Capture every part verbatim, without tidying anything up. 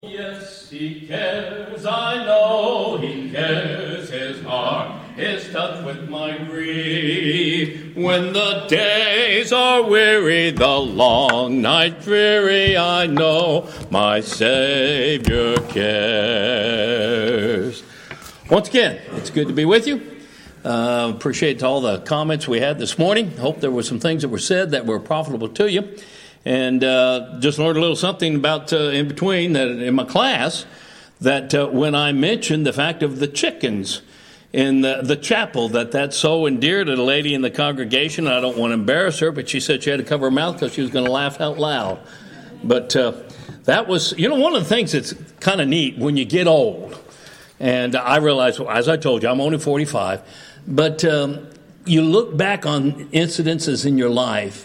Yes, he cares, I know he cares. His heart is touched with my grief. When the days are weary, the long night dreary, I know my Savior cares. Once again, it's good to be with you. Uh, appreciate all the comments we had this morning. Hope there were some things that were said that were profitable to you. And uh, just learned a little something about uh, in between that in my class that uh, when I mentioned the fact of the chickens in the, the chapel, that that's so endeared to the lady in the congregation. I don't want to embarrass her, but she said she had to cover her mouth because she was going to laugh out loud. But uh, that was, you know, one of the things that's kind of neat when you get old. And I realized, well, as I told you, I'm only forty-five. But um, you look back on incidences in your life,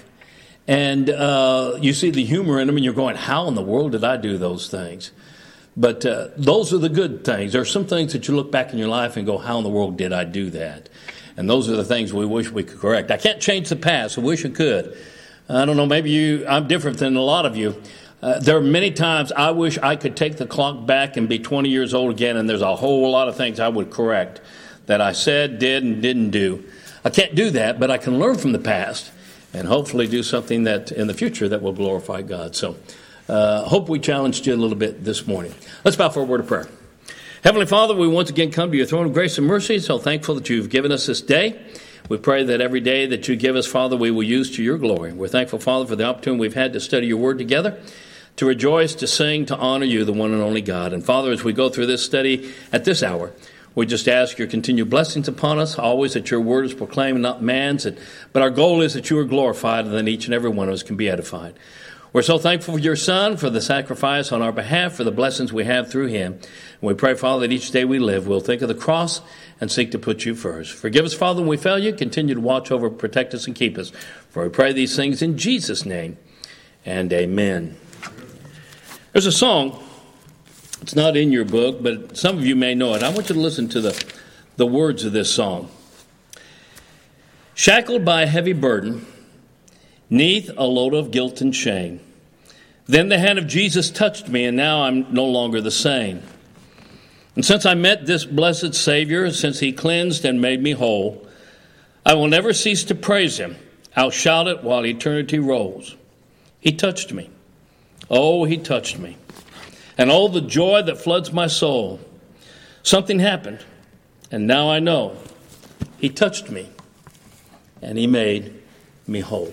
and uh, you see the humor in them, and you're going, how in the world did I do those things? But uh, those are the good things. There are some things that you look back in your life and go, how in the world did I do that? And those are the things we wish we could correct. I can't change the past. I wish I could. I don't know, maybe you. I'm different than a lot of you. Uh, there are many times I wish I could take the clock back and be twenty years old again, and there's a whole lot of things I would correct that I said, did, and didn't do. I can't do that, but I can learn from the past and hopefully do something that in the future that will glorify God. So uh hope we challenged you a little bit this morning. Let's bow for a word of prayer. Heavenly Father, we once again come to your throne of grace and mercy, so thankful that you've given us this day. We pray that every day that you give us, Father, we will use to your glory. We're thankful, Father, for the opportunity we've had to study your word together, to rejoice, to sing, to honor you, the one and only God. And Father, as we go through this study at this hour, we just ask your continued blessings upon us, always that your word is proclaimed, not man's. But our goal is that you are glorified and that each and every one of us can be edified. We're so thankful for your Son, for the sacrifice on our behalf, for the blessings we have through him. And we pray, Father, that each day we live, we'll think of the cross and seek to put you first. Forgive us, Father, when we fail you. Continue to watch over, protect us, and keep us. For we pray these things in Jesus' name, and amen. There's a song. It's not in your book, but some of you may know it. I want you to listen to the, the words of this song. Shackled by a heavy burden, neath a load of guilt and shame, then the hand of Jesus touched me, and now I'm no longer the same. And since I met this blessed Savior, since he cleansed and made me whole, I will never cease to praise him. I'll shout it while eternity rolls. He touched me. Oh, he touched me. And all the joy that floods my soul. Something happened, and now I know he touched me, and he made me whole.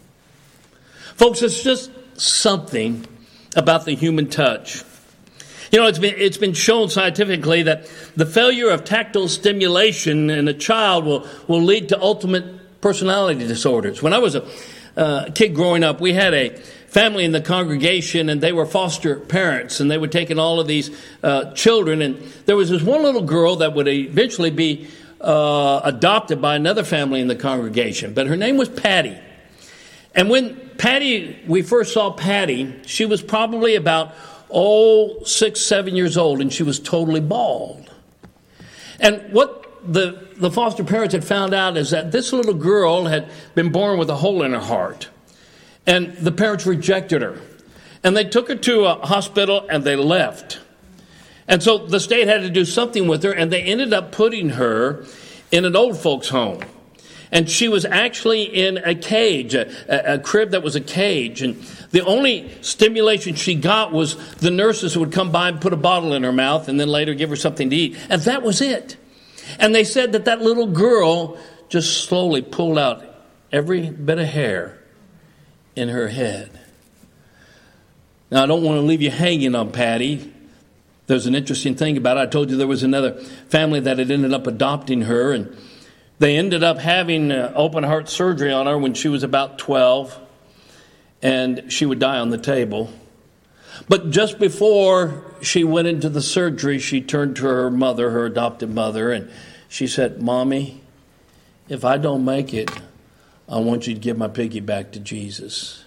Folks, it's just something about the human touch. You know, it's been it's been shown scientifically that the failure of tactile stimulation in a child will, will lead to ultimate personality disorders. When I was a uh, kid growing up, we had a family in the congregation, and they were foster parents, and they were taking all of these uh, children. And there was this one little girl that would eventually be uh, adopted by another family in the congregation, but her name was Patty. And when Patty, we first saw Patty, she was probably about, oh, six, seven years old, and she was totally bald. And what the, the foster parents had found out is that this little girl had been born with a hole in her heart. And the parents rejected her. And they took her to a hospital and they left. And so the state had to do something with her, and they ended up putting her in an old folks home. And she was actually in a cage, a, a, a crib that was a cage. And the only stimulation she got was the nurses would come by and put a bottle in her mouth and then later give her something to eat. And that was it. And they said that that little girl just slowly pulled out every bit of hair in her head. Now, I don't want to leave you hanging on Patty. There's an interesting thing about it. I told you there was another family that had ended up adopting her, and they ended up having uh, open heart surgery on her when she was about twelve, and she would die on the table. But just before she went into the surgery, she turned to her mother, her adopted mother, and she said, "Mommy, if I don't make it, I want you to give my piggy back to Jesus."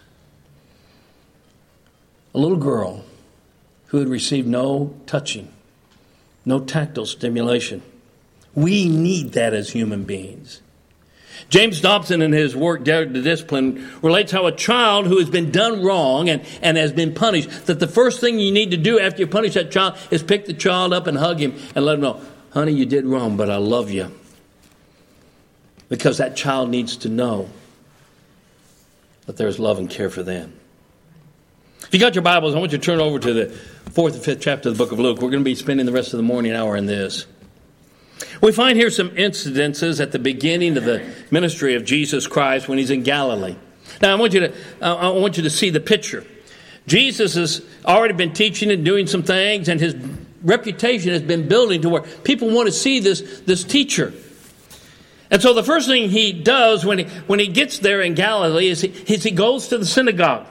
A little girl who had received no touching, no tactile stimulation. We need that as human beings. James Dobson, in his work, Dare to Discipline, relates how a child who has been done wrong and, and has been punished, that the first thing you need to do after you punish that child is pick the child up and hug him and let him know, honey, you did wrong, but I love you. Because that child needs to know that there's love and care for them. If you got your Bibles, I want you to turn over to the fourth and fifth chapter of the book of Luke. We're going to be spending the rest of the morning hour in this. We find here some incidences at the beginning of the ministry of Jesus Christ when he's in Galilee. Now, I want you to uh, I want you to see the picture. Jesus has already been teaching and doing some things, and his reputation has been building to where people want to see this, this teacher. And so the first thing he does when he, when he gets there in Galilee is he, is he goes to the synagogue.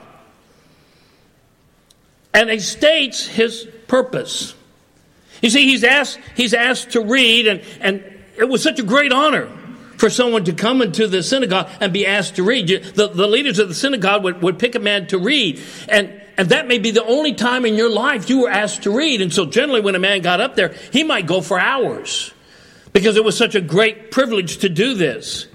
And he states his purpose. You see, he's asked, he's asked to read, and, and it was such a great honor for someone to come into the synagogue and be asked to read. The, the leaders of the synagogue would, would pick a man to read, and, and that may be the only time in your life you were asked to read. And so generally when a man got up there, he might go for hours because it was such a great privilege to do this.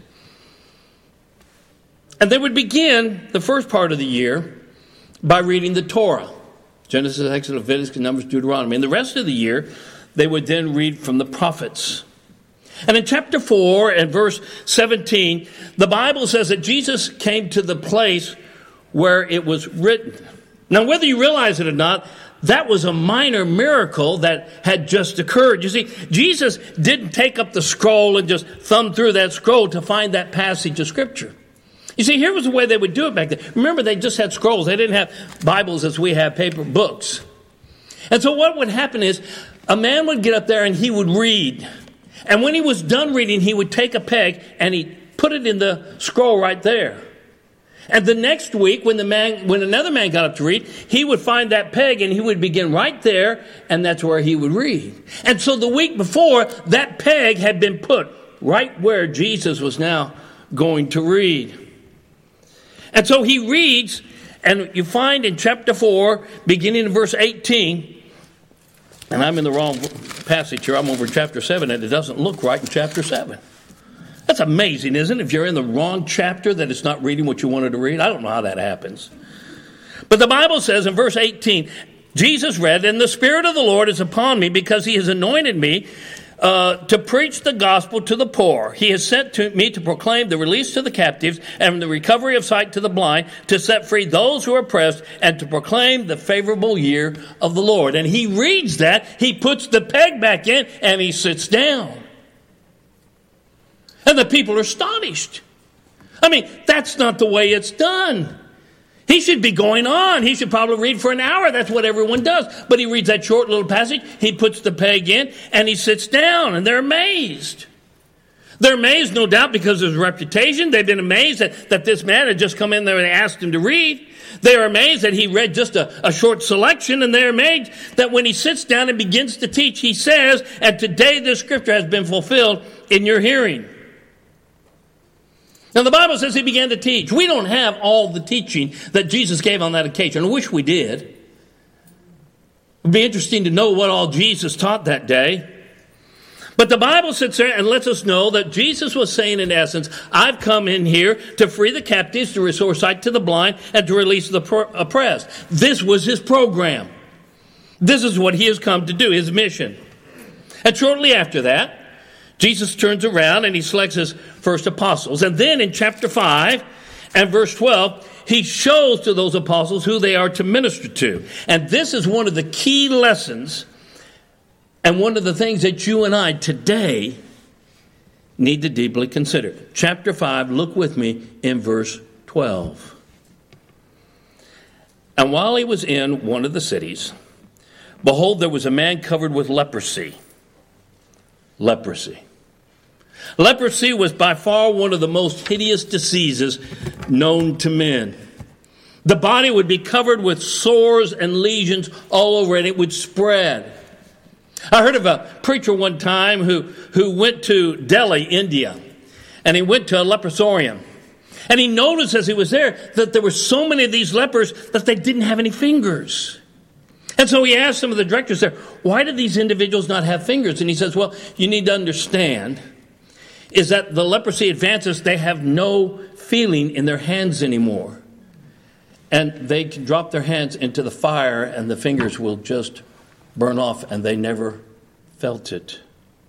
And they would begin the first part of the year by reading the Torah. Genesis, Exodus, Leviticus, Numbers, Deuteronomy. And the rest of the year, they would then read from the prophets. And in chapter four and verse seventeen, the Bible says that Jesus came to the place where it was written. Now, whether you realize it or not, that was a minor miracle that had just occurred. You see, Jesus didn't take up the scroll and just thumb through that scroll to find that passage of Scripture. You see, here was the way they would do it back then. Remember, they just had scrolls. They didn't have Bibles as we have paper books. And so what would happen is a man would get up there and he would read. And when he was done reading, he would take a peg and he'd put it in the scroll right there. And the next week, when the man, when another man got up to read, he would find that peg and he would begin right there, and that's where he would read. And so the week before, that peg had been put right where Jesus was now going to read. And so he reads, and you find in chapter four, beginning in verse eighteen, and I'm in the wrong passage here, I'm over in chapter seven, and it doesn't look right in chapter seven. That's amazing, isn't it? If you're in the wrong chapter, that it's not reading what you wanted to read. I don't know how that happens. But the Bible says in verse eighteen, Jesus read, "And the Spirit of the Lord is upon me, because he has anointed me Uh, to preach the gospel to the poor. He has sent to me to proclaim the release to the captives and the recovery of sight to the blind, to set free those who are oppressed, and to proclaim the favorable year of the Lord." And he reads that, he puts the peg back in, and he sits down. And the people are astonished. I mean, that's not the way it's done. He should be going on. He should probably read for an hour. That's what everyone does. But he reads that short little passage. He puts the peg in and he sits down, and they're amazed. They're amazed, no doubt, because of his reputation. They've been amazed that, that this man had just come in there and asked him to read. They're amazed that he read just a, a short selection, and they're amazed that when he sits down and begins to teach, he says, "And today this scripture has been fulfilled in your hearing." Now, the Bible says he began to teach. We don't have all the teaching that Jesus gave on that occasion. I wish we did. It would be interesting to know what all Jesus taught that day. But the Bible sits there and lets us know that Jesus was saying, in essence, I've come in here to free the captives, to restore sight to the blind, and to release the oppressed. This was his program. This is what he has come to do, his mission. And shortly after that, Jesus turns around and he selects his first apostles. And then in chapter five and verse twelve, he shows to those apostles who they are to minister to. And this is one of the key lessons and one of the things that you and I today need to deeply consider. Chapter five, look with me in verse twelve. "And while he was in one of the cities, behold, there was a man covered with leprosy." Leprosy. Leprosy was by far one of the most hideous diseases known to men. The body would be covered with sores and lesions all over it. It would spread. I heard of a preacher one time who, who went to Delhi, India, and he went to a leprosarium. And he noticed as he was there that there were so many of these lepers that they didn't have any fingers. And so he asked some of the directors there, why do these individuals not have fingers? And he says, well, you need to understand, is that the leprosy advances, they have no feeling in their hands anymore. And they can drop their hands into the fire and the fingers will just burn off, and they never felt it.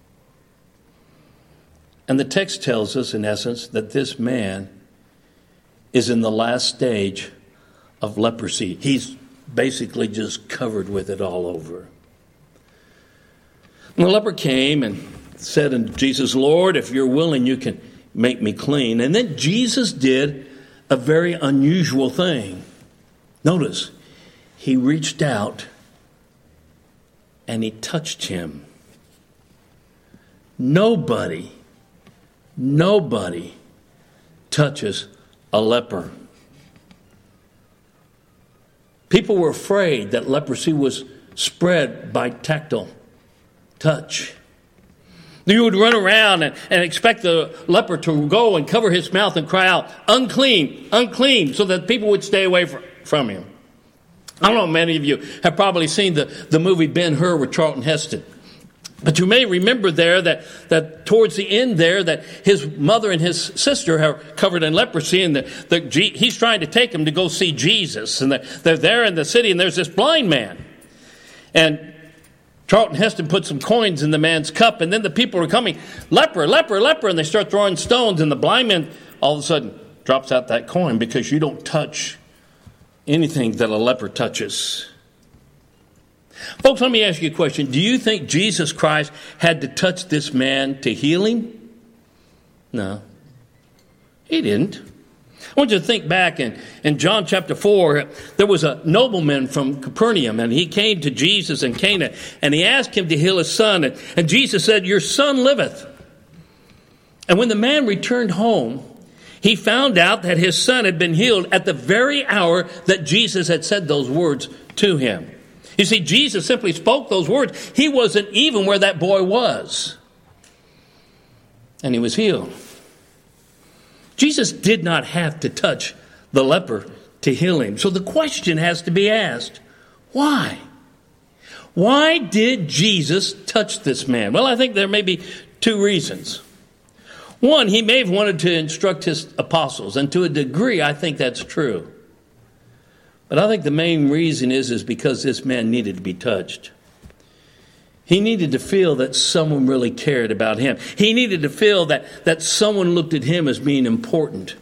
And the text tells us, in essence, that this man is in the last stage of leprosy. He's basically just covered with it all over. And the leper came and said unto Jesus, Lord, if you're willing, you can make me clean. And then Jesus did a very unusual thing. Notice, he reached out and he touched him. Nobody, nobody touches a leper. People were afraid that leprosy was spread by tactile touch. You would run around and, and expect the leper to go and cover his mouth and cry out, unclean, unclean, so that people would stay away from, from him. I don't know, many of you have probably seen the, the movie Ben-Hur with Charlton Heston. But you may remember there that, that towards the end there that his mother and his sister are covered in leprosy, and the, the, he's trying to take them to go see Jesus. And they're, they're there in the city, and there's this blind man. And Charlton Heston put some coins in the man's cup, and then the people are coming, leper, leper, leper, and they start throwing stones, and the blind man all of a sudden drops out that coin because you don't touch anything that a leper touches. Folks, let me ask you a question. Do you think Jesus Christ had to touch this man to heal him? No, he didn't. I want you to think back in, in John chapter four. There was a nobleman from Capernaum, and he came to Jesus in Cana, and he asked him to heal his son. And, and Jesus said, your son liveth. And when the man returned home, he found out that his son had been healed at the very hour that Jesus had said those words to him. You see, Jesus simply spoke those words. He wasn't even where that boy was. And he was healed. Jesus did not have to touch the leper to heal him. So the question has to be asked, why? Why did Jesus touch this man? Well, I think there may be two reasons. One, he may have wanted to instruct his apostles, and to a degree, I think that's true. But I think the main reason is, is because this man needed to be touched. He needed to feel that someone really cared about him. He needed to feel that, that someone looked at him as being important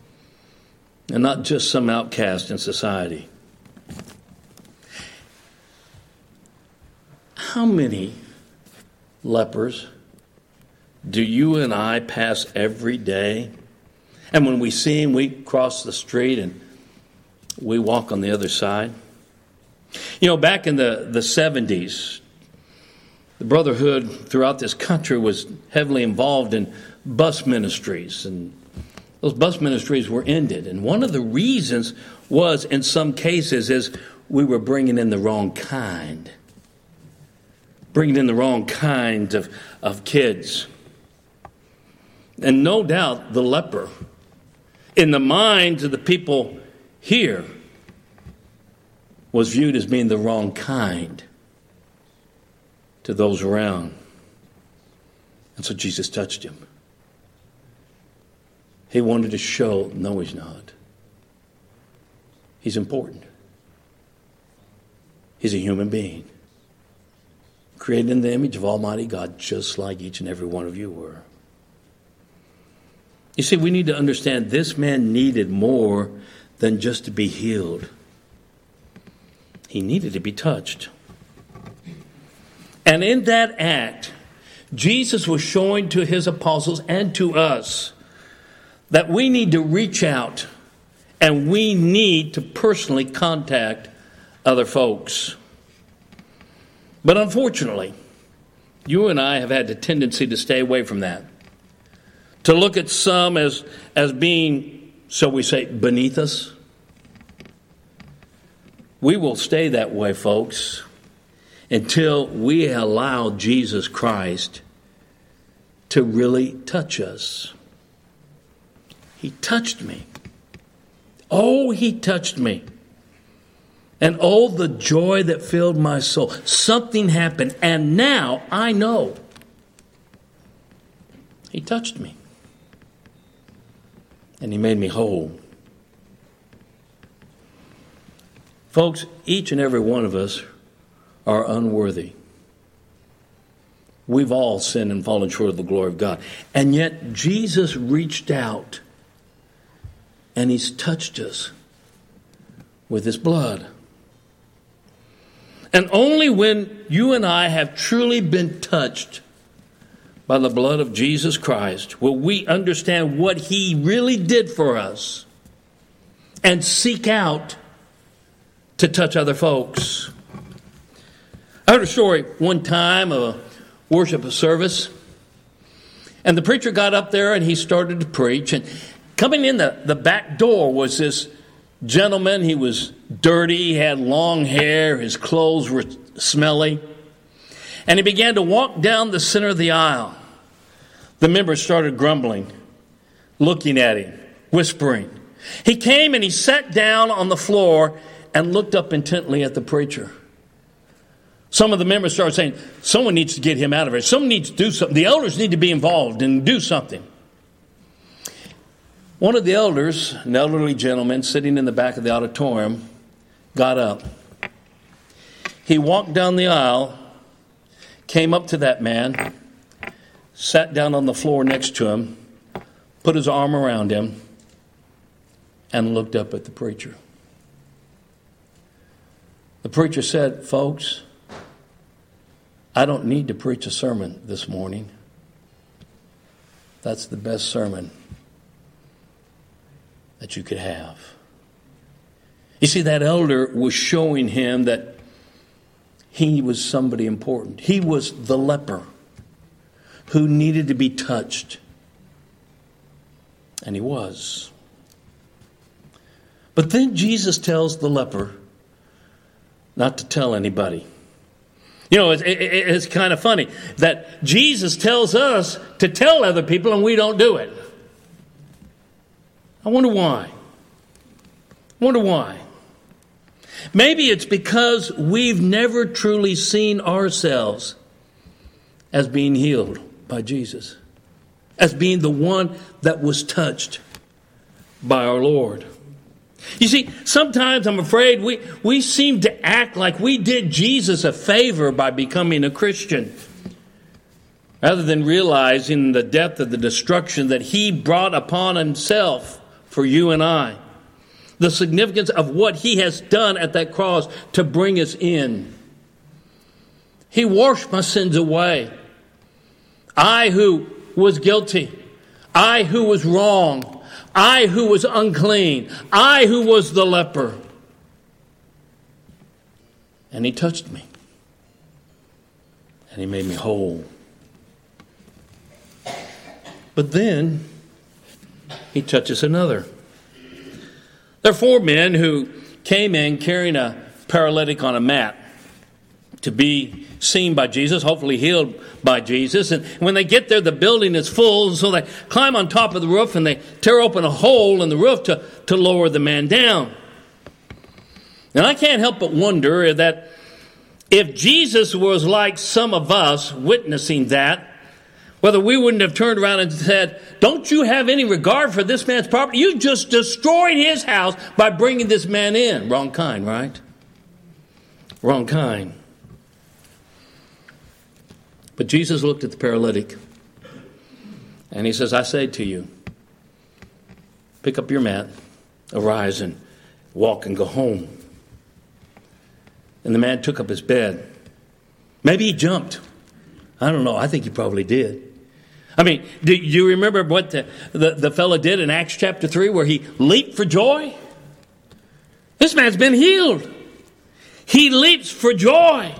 and not just some outcast in society. How many lepers do you and I pass every day? And when we see him, we cross the street and we walk on the other side. You know, back in the, the seventies, the Brotherhood throughout this country was heavily involved in bus ministries, and those bus ministries were ended. And one of the reasons was, in some cases, is we were bringing in the wrong kind. Bringing in the wrong kinds of, of kids. And no doubt the leper, in the minds of the people here, was viewed as being the wrong kind to those around. And so Jesus touched him. He wanted to show, no, he's not. He's important. He's a human being, created in the image of Almighty God, just like each and every one of you were. You see, we need to understand this man needed more than just to be healed. He needed to be touched. And in that act, Jesus was showing to his apostles and to us that we need to reach out and we need to personally contact other folks. But unfortunately, you and I have had a tendency to stay away from that. To look at some as, as being, shall we say, beneath us. We will stay that way, folks, until we allow Jesus Christ to really touch us. He touched me. Oh, he touched me. And oh, the joy that filled my soul. Something happened, and now I know. He touched me. And he made me whole. Folks, each and every one of us are unworthy. We've all sinned and fallen short of the glory of God. And yet Jesus reached out and he's touched us with his blood. And only when you and I have truly been touched by the blood of Jesus Christ will we understand what he really did for us and seek out to touch other folks. I heard a story one time of a worship service, and the preacher got up there and he started to preach, and coming in the, the back door was this gentleman. He was dirty, he had long hair, his clothes were smelly, and he began to walk down the center of the aisle. The members started grumbling, looking at him, whispering. He came and he sat down on the floor and looked up intently at the preacher. Some of the members started saying, someone needs to get him out of here. Someone needs to do something. The elders need to be involved and do something. One of the elders, an elderly gentleman sitting in the back of the auditorium, got up. He walked down the aisle, came up to that man, sat down on the floor next to him, put his arm around him, and looked up at the preacher. The preacher said, folks, I don't need to preach a sermon this morning. That's the best sermon that you could have. You see, that elder was showing him that he was somebody important. He was the leper who needed to be touched. And he was. But then Jesus tells the leper not to tell anybody. You know, it's, it, it's kind of funny that Jesus tells us to tell other people and we don't do it. I wonder why. I wonder why. Maybe it's because we've never truly seen ourselves as being healed by Jesus, as being the one that was touched by our Lord. You see, sometimes I'm afraid we, we seem to act like we did Jesus a favor by becoming a Christian, rather than realizing the depth of the destruction that he brought upon himself for you and I. The significance of what he has done at that cross to bring us in. He washed my sins away. I who was guilty, I who was wrong, I who was unclean, I who was the leper. And he touched me. And he made me whole. But then he touches another. There are four men who came in carrying a paralytic on a mat to be seen by Jesus, hopefully healed by Jesus. And when they get there, the building is full, and so they climb on top of the roof and they tear open a hole in the roof to, to lower the man down. And I can't help but wonder that if Jesus was like some of us witnessing that, whether we wouldn't have turned around and said, don't you have any regard for this man's property? You just destroyed his house by bringing this man in. Wrong kind, right? Wrong kind. But Jesus looked at the paralytic and he says, I say to you, pick up your mat, arise and walk and go home. And the man took up his bed. Maybe he jumped. I don't know. I think he probably did. I mean, do you remember what the, the, the fellow did in Acts chapter three where he leaped for joy? This man's been healed. He leaps for joy.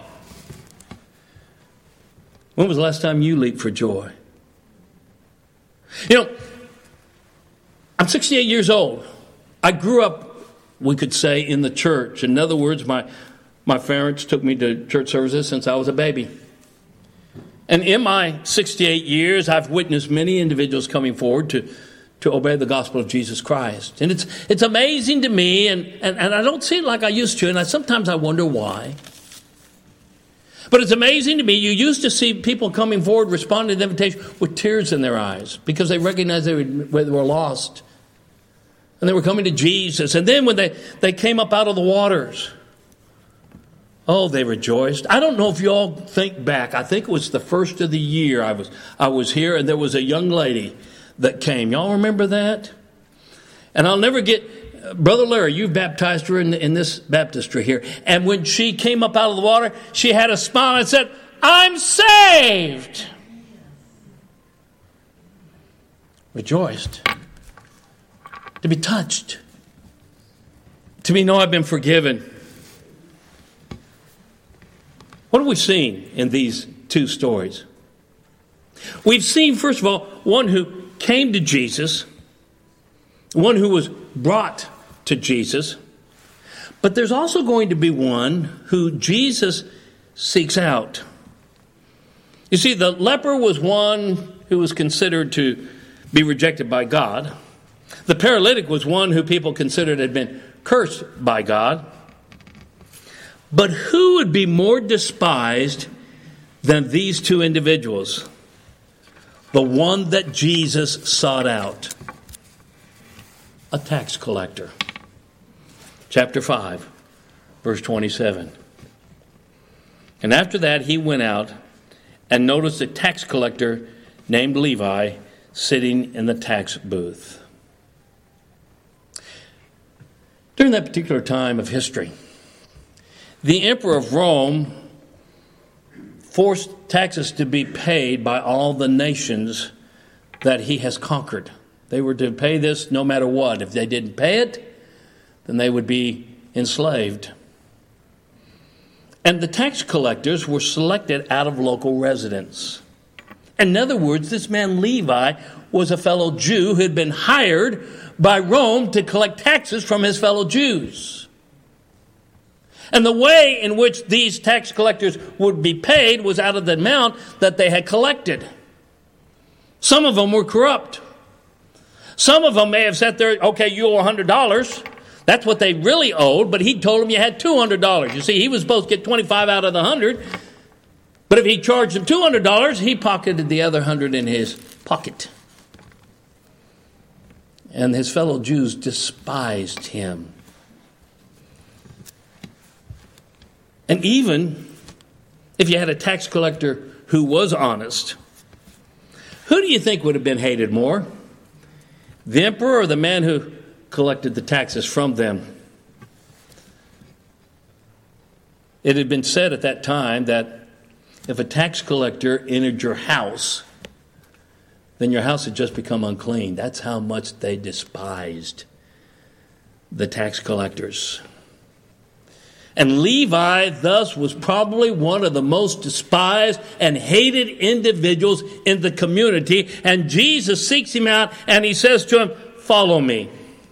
When was the last time you leaped for joy? You know, I'm sixty-eight years old. I grew up, we could say, in the church. In other words, my, my parents took me to church services since I was a baby. And in my sixty-eight years, I've witnessed many individuals coming forward to, to obey the gospel of Jesus Christ. And it's it's amazing to me, and, and, and I don't see it like I used to, and I, sometimes I wonder why. But it's amazing to me, you used to see people coming forward, responding to the invitation with tears in their eyes because they recognized they were, they were lost. And they were coming to Jesus. And then when they, they came up out of the waters, oh, they rejoiced. I don't know if you all think back. I think it was the first of the year I was I was here, and there was a young lady that came. Y'all remember that? And I'll never get, Brother Larry, you've baptized her in, in this baptistry here. And when she came up out of the water, she had a smile and said, "I'm saved." Rejoiced. To be touched. To be know I've been forgiven. What have we seen in these two stories? We've seen, first of all, one who came to Jesus, one who was brought to Jesus, but there's also going to be one who Jesus seeks out. You see, the leper was one who was considered to be rejected by God. The paralytic was one who people considered had been cursed by God. But who would be more despised than these two individuals? The one that Jesus sought out. A tax collector. Chapter five, verse twenty-seven. And after that he went out and noticed a tax collector named Levi sitting in the tax booth. During that particular time of history, the emperor of Rome forced taxes to be paid by all the nations that he has conquered. They were to pay this no matter what. If they didn't pay it, then they would be enslaved. And the tax collectors were selected out of local residents. In other words, this man Levi was a fellow Jew who had been hired by Rome to collect taxes from his fellow Jews. And the way in which these tax collectors would be paid was out of the amount that they had collected. Some of them were corrupt. Some of them may have sat there, okay, you owe one hundred dollars. That's what they really owed, but he told them you had two hundred dollars. You see, he was supposed to get twenty-five out of the one hundred, but if he charged them two hundred dollars, he pocketed the other one hundred in his pocket. And his fellow Jews despised him. And even if you had a tax collector who was honest, who do you think would have been hated more? The emperor or the man who collected the taxes from them? It had been said at that time that if a tax collector entered your house, then your house had just become unclean. That's how much they despised the tax collectors. And Levi, thus, was probably one of the most despised and hated individuals in the community. And Jesus seeks him out and he says to him, "Follow me."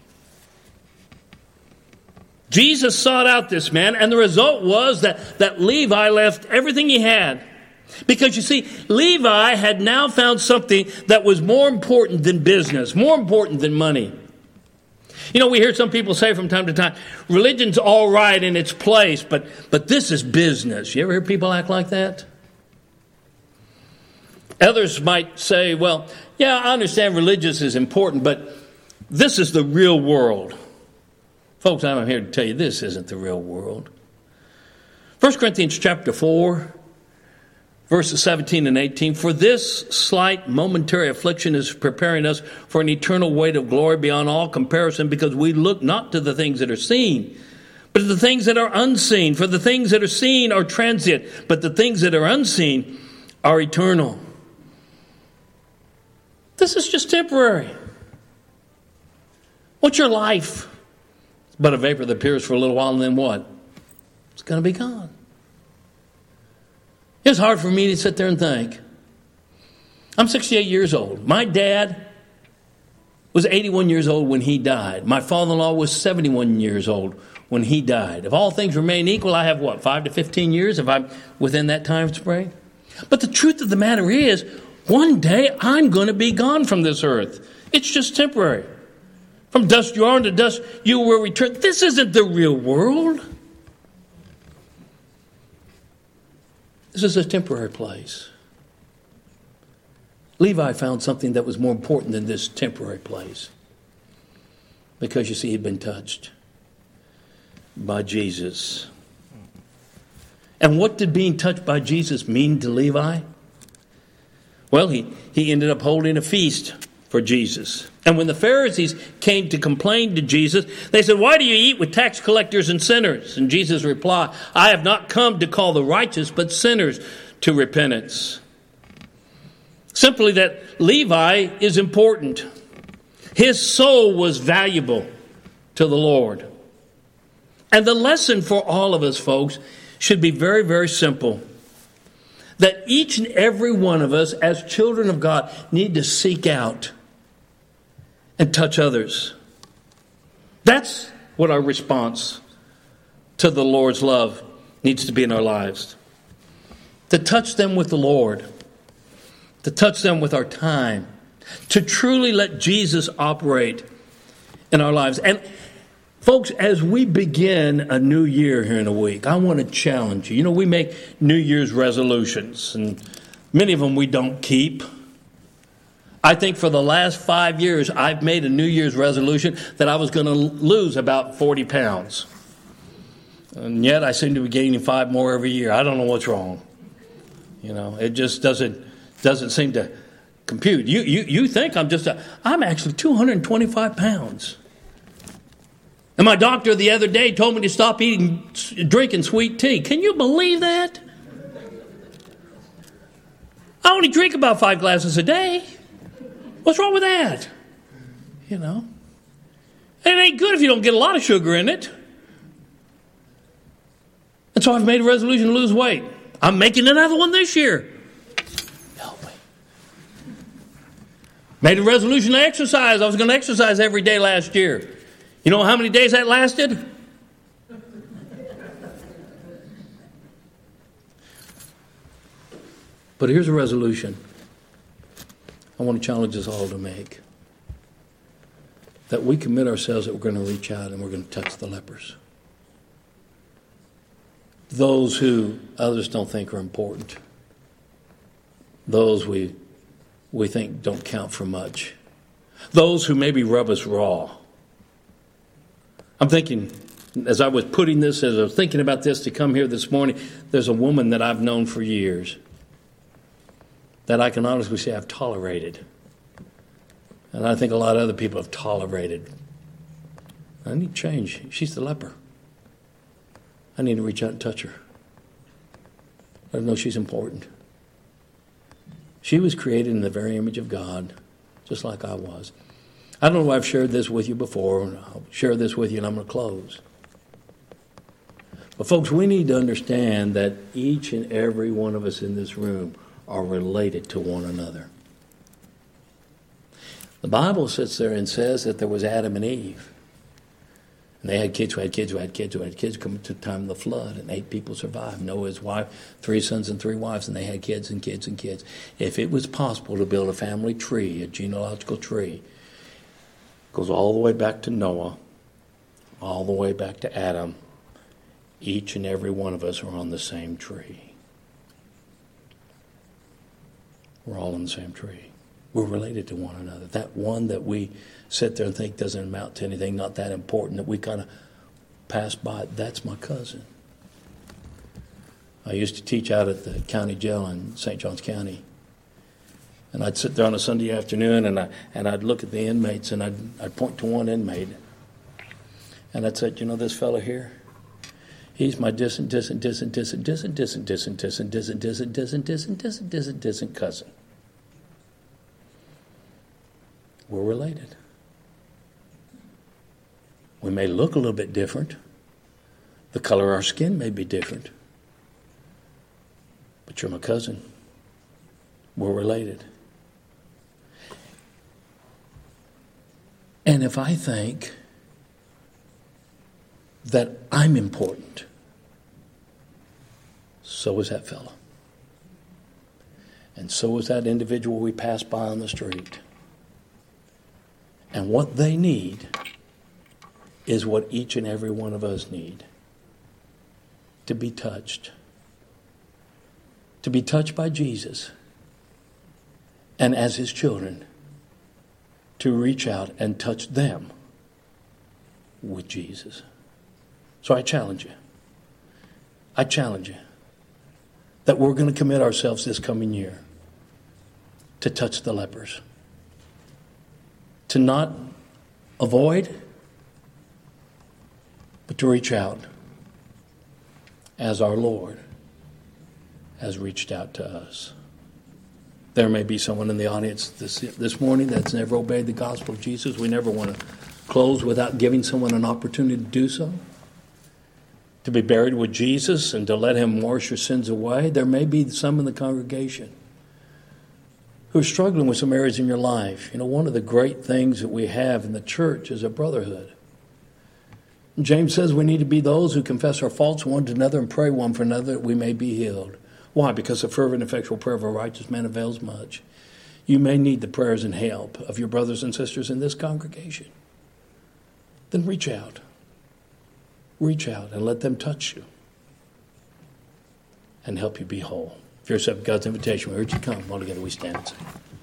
Jesus sought out this man, and the result was that, that Levi left everything he had. Because you see, Levi had now found something that was more important than business, more important than money. You know, we hear some people say from time to time, religion's all right in its place, but, but this is business. You ever hear people act like that? Others might say, well, yeah, I understand religious is important, but this is the real world. Folks, I'm here to tell you this isn't the real world. First Corinthians chapter four, verses seventeen and eighteen. For this slight momentary affliction is preparing us for an eternal weight of glory beyond all comparison, because we look not to the things that are seen, but to the things that are unseen. For the things that are seen are transient, but the things that are unseen are eternal. This is just temporary. What's your life? It's but a vapor that appears for a little while, and then what? It's going to be gone. It's hard for me to sit there and think. I'm sixty-eight years old. My dad was eighty-one years old when he died. My father-in-law was seventy-one years old when he died. If all things remain equal, I have what, five to fifteen years if I'm within that time frame? But the truth of the matter is, one day I'm going to be gone from this earth. It's just temporary. From dust you are, and to dust you will return. This isn't the real world. This is a temporary place. Levi found something that was more important than this temporary place. Because you see, he'd been touched by Jesus. And what did being touched by Jesus mean to Levi? Well, he, he ended up holding a feast for Jesus. And when the Pharisees came to complain to Jesus, they said, "Why do you eat with tax collectors and sinners?" And Jesus replied, "I have not come to call the righteous, but sinners to repentance." Simply that Levi is important. His soul was valuable to the Lord. And the lesson for all of us, folks, should be very, very simple. That each and every one of us, as children of God, need to seek out and touch others. That's what our response to the Lord's love needs to be in our lives. To touch them with the Lord. To touch them with our time. To truly let Jesus operate in our lives. And folks, as we begin a new year here in a week, I want to challenge you. You know, we make New Year's resolutions, and many of them we don't keep. I think for the last five years, I've made a New Year's resolution that I was going to lose about forty pounds. And yet I seem to be gaining five more every year. I don't know what's wrong. You know, it just doesn't doesn't seem to compute. You you you think I'm just a, I'm actually two hundred twenty-five pounds. And my doctor the other day told me to stop eating, drinking sweet tea. Can you believe that? I only drink about five glasses a day. What's wrong with that? You know. And it ain't good if you don't get a lot of sugar in it. And so I've made a resolution to lose weight. I'm making another one this year. Help me. Made a resolution to exercise. I was going to exercise every day last year. You know how many days that lasted? But here's a resolution I want to challenge us all to make. That we commit ourselves that we're going to reach out and we're going to touch the lepers. Those who others don't think are important. Those we we think don't count for much. Those who maybe rub us raw. I'm thinking, as I was putting this, as I was thinking about this to come here this morning, there's a woman that I've known for years that I can honestly say I've tolerated. And I think a lot of other people have tolerated. I need change. She's the leper. I need to reach out and touch her. Let her know she's important. She was created in the very image of God, just like I was. I don't know if I've shared this with you before. I'll share this with you and I'm going to close. But folks, we need to understand that each and every one of us in this room are related to one another. The Bible sits there and says that there was Adam and Eve. And they had kids who had kids who had kids who had kids come to the time of the flood. And eight people survived. Noah's wife, three sons and three wives. And they had kids and kids and kids. If it was possible to build a family tree, a genealogical tree, goes all the way back to Noah, all the way back to Adam. Each and every one of us are on the same tree. We're all on the same tree. We're related to one another. That one that we sit there and think doesn't amount to anything, not that important, that we kind of pass by, that's my cousin. I used to teach out at the county jail in Saint Johns County. And I'd sit there on a Sunday afternoon and, I, and I'd look at the inmates and I'd, I'd point to one inmate. And I'd say, you know this fellow here? He's my distant, distant, distant, distant, distant, distant, distant, distant, distant, distant, distant, distant, distant, distant, distant cousin. We're related. We may look a little bit different. The color of our skin may be different. But you're my cousin. We're related. And if I think that I'm important, so is that fellow. And so is that individual we pass by on the street. And what they need is what each and every one of us need. To be touched. to be touched by Jesus, and as his children, to reach out and touch them with Jesus. So I challenge you. I challenge you that we're going to commit ourselves this coming year to touch the lepers. To not avoid, but to reach out as our Lord has reached out to us. There may be someone in the audience this, this morning that's never obeyed the gospel of Jesus. We never want to close without giving someone an opportunity to do so. To be buried with Jesus and to let him wash your sins away. There may be some in the congregation who are struggling with some areas in your life. You know, one of the great things that we have in the church is a brotherhood. James says we need to be those who confess our faults one to another and pray one for another that we may be healed. Why? Because the fervent and effectual prayer of a righteous man avails much. You may need the prayers and help of your brothers and sisters in this congregation. Then reach out. Reach out and let them touch you and help you be whole. If you're accepting God's invitation, we urge you to come. All together we stand and sing.